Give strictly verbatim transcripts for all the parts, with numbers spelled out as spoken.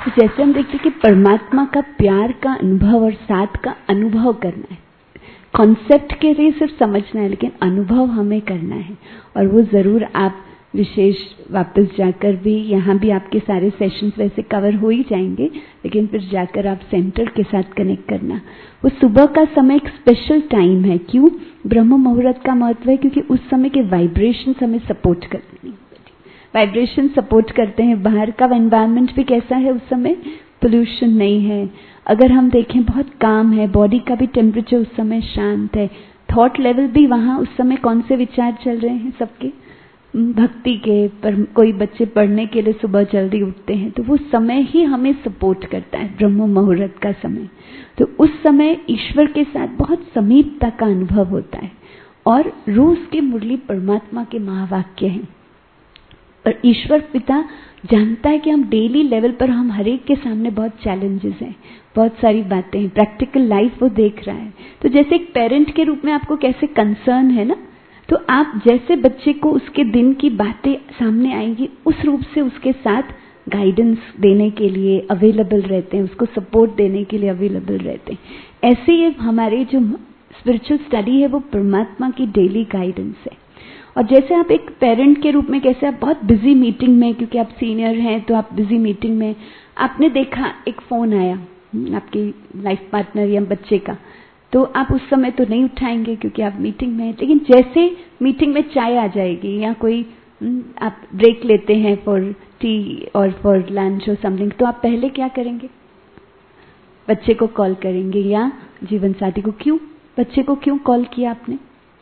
तो जैसे हम देखते हैं कि परमात्मा का प्यार का अनुभव और साथ का अनुभव करना है, कॉन्सेप्ट के लिए सिर्फ समझना है, लेकिन अनुभव हमें करना है। और वो जरूर आप विशेष वापस जाकर भी, यहाँ भी आपके सारे सेशंस वैसे कवर हो ही जाएंगे, लेकिन फिर जाकर आप सेंटर के साथ कनेक्ट करना। वो सुबह का समय एक स्पेशल टाइम है। क्यों? ब्रह्म मुहूर्त का महत्व है क्योंकि उस समय के वाइब्रेशन हमें सपोर्ट करते हैं, वाइब्रेशन सपोर्ट करते हैं। बाहर का एनवायरनमेंट भी कैसा है उस समय? पोल्यूशन नहीं है। अगर हम देखें बहुत काम है, बॉडी का भी टेम्परेचर उस समय शांत है। थॉट लेवल भी वहाँ उस समय कौन से विचार चल रहे हैं सबके? भक्ति के। पर कोई बच्चे पढ़ने के लिए सुबह जल्दी उठते हैं, तो वो समय ही हमें सपोर्ट करता है, ब्रह्म मुहूर्त का समय। तो उस समय ईश्वर के साथ बहुत समीपता का अनुभव होता है। और रोज की मुरली परमात्मा के महावाक्य हैं। पर ईश्वर पिता जानता है कि हम डेली लेवल पर हम हर एक के सामने बहुत चैलेंजेस हैं, बहुत सारी बातें हैं, प्रैक्टिकल लाइफ वो देख रहा है। तो जैसे एक पेरेंट के रूप में आपको कैसे कंसर्न है ना, तो आप जैसे बच्चे को उसके दिन की बातें सामने आएंगी, उस रूप से उसके साथ गाइडेंस देने के लिए अवेलेबल रहते हैं, उसको सपोर्ट देने के लिए अवेलेबल रहते हैं। ऐसे ही हमारे जो स्पिरिचुअल स्टडी है वो परमात्मा की डेली गाइडेंस है। और जैसे आप एक पेरेंट के रूप में, कैसे आप बहुत बिजी मीटिंग में, क्योंकि आप सीनियर हैं तो आप बिजी मीटिंग में, आपने देखा एक फोन आया आपकी लाइफ पार्टनर या बच्चे का, तो आप उस समय तो नहीं उठाएंगे क्योंकि आप मीटिंग में हैं। लेकिन जैसे मीटिंग में चाय आ जाएगी या कोई आप ब्रेक लेते हैं फॉर टी और फॉर लंच और समथिंग, तो आप पहले क्या करेंगे? बच्चे को कॉल करेंगे या जीवन साथी को। क्यों? बच्चे को क्यों कॉल किया आपने?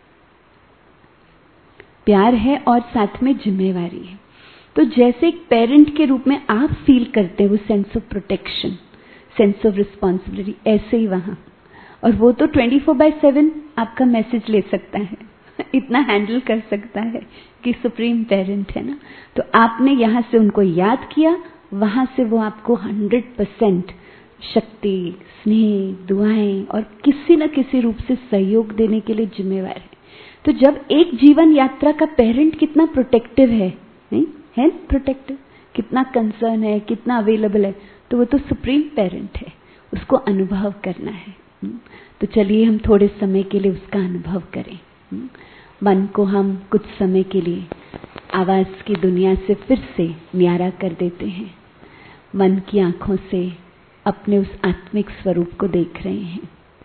प्यार है और साथ में जिम्मेवारी है। तो जैसे एक पेरेंट के रूप में आप फील करते हैं वो sense of protection, sense of responsibility, ऐसे ही वहां। और वो तो ट्वेंटी फोर बाय सेवन आपका मैसेज ले सकता है, इतना हैंडल कर सकता है कि सुप्रीम पेरेंट है ना। तो आपने यहाँ से उनको याद किया, वहां से वो आपको हंड्रेड परसेंट शक्ति, स्नेह, दुआएं और किसी न किसी रूप से सहयोग देने के लिए जिम्मेवार है। तो जब एक जीवन यात्रा का पेरेंट कितना प्रोटेक्टिव है, नहीं है? प्रोटेक्टिव कितना कंसर्न है, कितना अवेलेबल है, तो वो तो सुप्रीम पेरेंट है, उसको अनुभव करना है। तो चलिए हम थोड़े समय के लिए उसका अनुभव करें। मन को हम कुछ समय के लिए आवाज की दुनिया से फिर से न्यारा कर देते हैं। मन की आंखों से अपने उस आत्मिक स्वरूप को देख रहे हैं।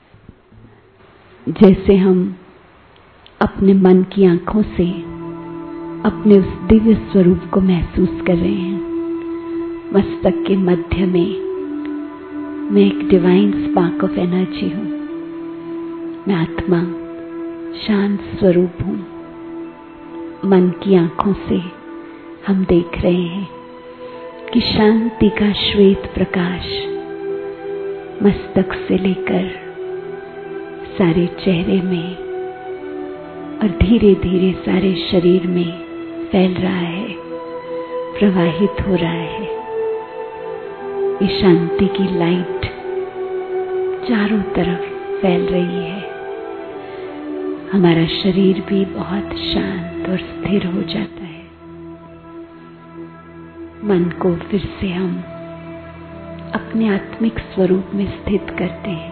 जैसे हम अपने मन की आंखों से अपने उस दिव्य स्वरूप को महसूस कर रहे हैं। मस्तक के मध्य में मैं एक डिवाइन स्पार्क ऑफ एनर्जी हूं। मैं आत्मा, शांत स्वरूप हूं। मन की आंखों से हम देख रहे हैं कि शांति का श्वेत प्रकाश मस्तक से लेकर सारे चेहरे में और धीरे धीरे सारे शरीर में फैल रहा है, प्रवाहित हो रहा है। ये शांति की लाइट चारों तरफ फैल रही है। हमारा शरीर भी बहुत शांत और स्थिर हो जाता है। मन को फिर से हम अपने आत्मिक स्वरूप में स्थित करते हैं।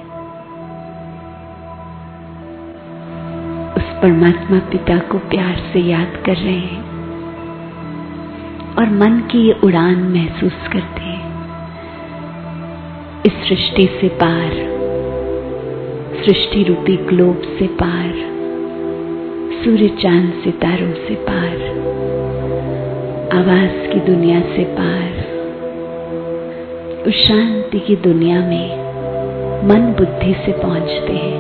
उस परमात्मा पिता को प्यार से याद कर रहे हैं और मन की ये उड़ान महसूस करते हैं। इस सृष्टि से पार, सृष्टि रूपी ग्लोब से पार, सूर्य चांद सितारों से पार, आवाज की दुनिया से पार, उस शांति की दुनिया में मन बुद्धि से पहुंचते हैं।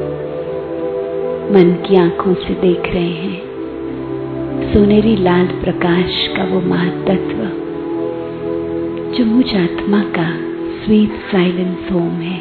मन की आंखों से देख रहे हैं सोनेरी लाल प्रकाश का वो महातत्व जो मुझ आत्मा का स्वीट साइलेंस होम है।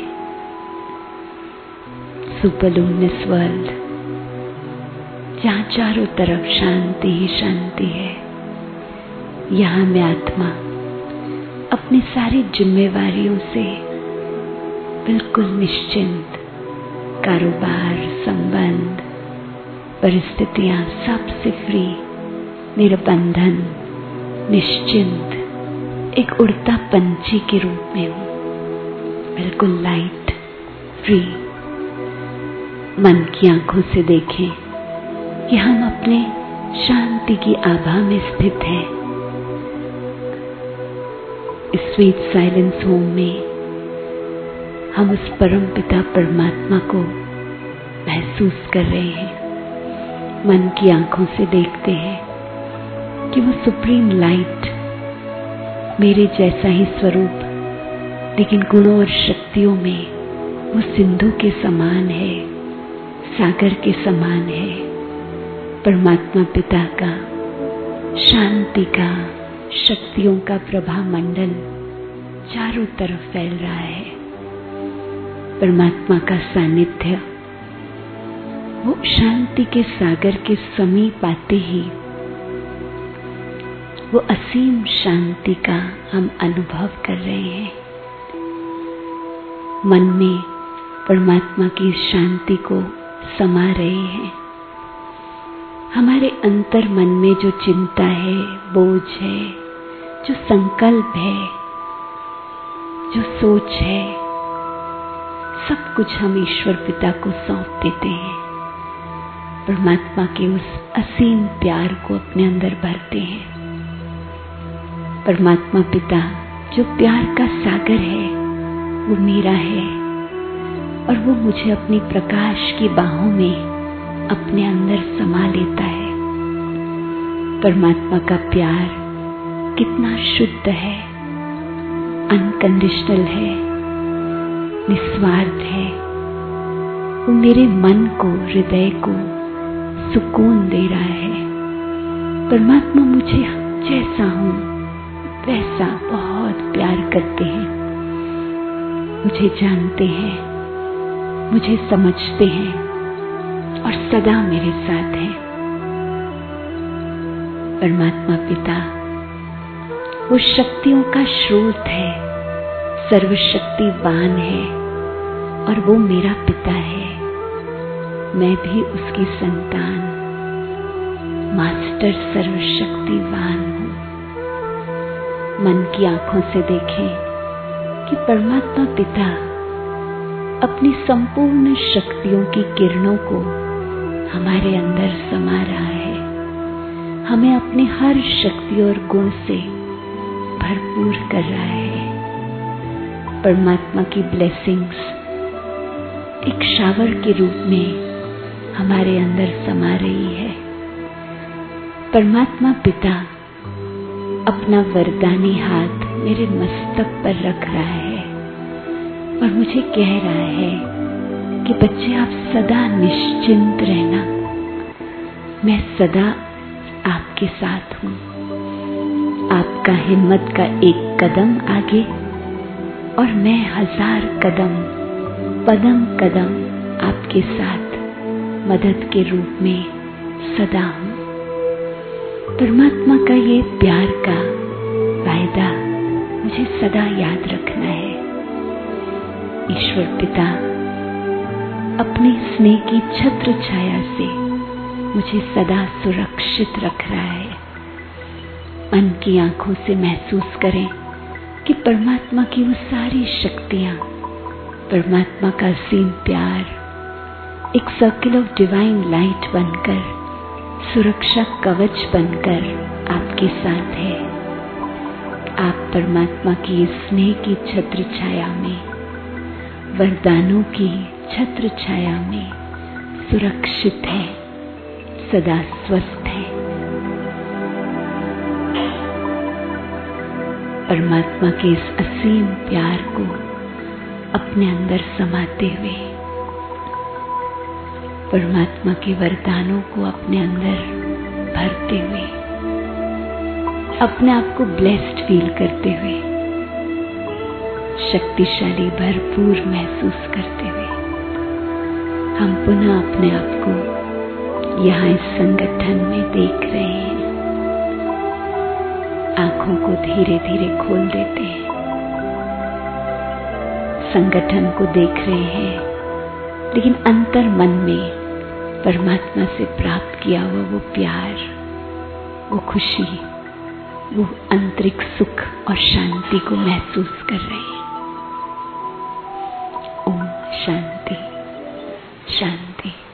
सुपरलुमिनस वर्ल्ड जहाँ चारों तरफ शांति ही शांति है। यहाँ मैं आत्मा अपनी सारी जिम्मेवारियों से बिल्कुल निश्चिंत, कारोबार, संबंध, परिस्थितियां सबसे फ्री, निरबंधन, निश्चिंत, एक उड़ता पंछी के रूप में हूं, बिल्कुल लाइट, फ्री। मन की आंखों से देखें कि हम अपने शांति की आभा में स्थित हैं। इस स्वीट साइलेंस होम में हम उस परम पिता परमात्मा को महसूस कर रहे हैं। मन की आंखों से देखते हैं कि वो सुप्रीम लाइट मेरे जैसा ही स्वरूप, लेकिन गुणों और शक्तियों में वो सिंधु के समान है, सागर के समान है। परमात्मा पिता का, शांति का, शक्तियों का प्रभा मंडल चारों तरफ फैल रहा है। परमात्मा का सानिध्य वो शांति के सागर के समीप आते ही वो असीम शांति का हम अनुभव कर रहे हैं। मन में परमात्मा की शांति को समा रहे हैं। हमारे अंतर मन में जो चिंता है, बोझ है, जो संकल्प है, जो सोच है, सब कुछ हम ईश्वर पिता को सौंप देते हैं। परमात्मा के उस असीम प्यार को अपने अंदर भरते हैं। परमात्मा पिता जो प्यार का सागर है, वो मेरा है और वो मुझे अपनी प्रकाश की बाहों में अपने अंदर समा लेता है। परमात्मा का प्यार कितना शुद्ध है, अनकंडीशनल है, निस्वार्थ है। वो मेरे मन को, हृदय को सुकून दे रहा है। परमात्मा मुझे जैसा हूं वैसा बहुत प्यार करते हैं, मुझे जानते हैं, मुझे समझते हैं और सदा मेरे साथ है। परमात्मा पिता वो शक्तियों का स्रोत है, सर्वशक्तिवान है और वो मेरा पिता है। मैं भी उसकी संतान, मास्टर सर्वशक्तिवान हूं। मन की आंखों से देखें कि परमात्मा पिता अपनी संपूर्ण शक्तियों की किरणों को हमारे अंदर समा रहा है। हमें अपनी हर शक्ति और गुण से भरपूर कर रहा है। परमात्मा की ब्लेसिंग्स एक शावर के रूप में हमारे अंदर समा रही है। परमात्मा पिता अपना वरदानी हाथ मेरे मस्तक पर रख रहा है और मुझे कह रहा है कि बच्चे आप सदा निश्चिंत रहना, मैं सदा आपके साथ हूं। आपका हिम्मत का एक कदम आगे और मैं हजार कदम, पदम कदम आपके साथ मदद के रूप में सदा हूं। परमात्मा का ये प्यार का वायदा मुझे सदा याद रखना है। ईश्वर पिता अपनी स्नेह की छत्र छाया से मुझे सदा सुरक्षित रख रहा है। मन की आंखों से महसूस करें कि परमात्मा की वो सारी शक्तियां, परमात्मा का असीम प्यार एक सर्किल ऑफ डिवाइन लाइट बनकर, सुरक्षा कवच बनकर आपके साथ है। आप परमात्मा की स्नेह की छत्र छाया में, वरदानों की छत्र छाया में सुरक्षित है, सदा स्वस्थ है। परमात्मा के इस असीम प्यार को अपने अंदर समाते हुए, परमात्मा के वरदानों को अपने अंदर भरते हुए, अपने आप को ब्लेस्ड फील करते हुए, शक्तिशाली भरपूर महसूस करते हुए, हम पुनः अपने आप को यहाँ इस संगठन में देख रहे हैं। आंखों को धीरे धीरे खोल देते हैं, संगठन को देख रहे हैं, लेकिन अंतर मन में परमात्मा से प्राप्त किया हुआ वो प्यार, वो खुशी, वो आंतरिक सुख और शांति को महसूस कर रहे हैं। ओम शांति शांति।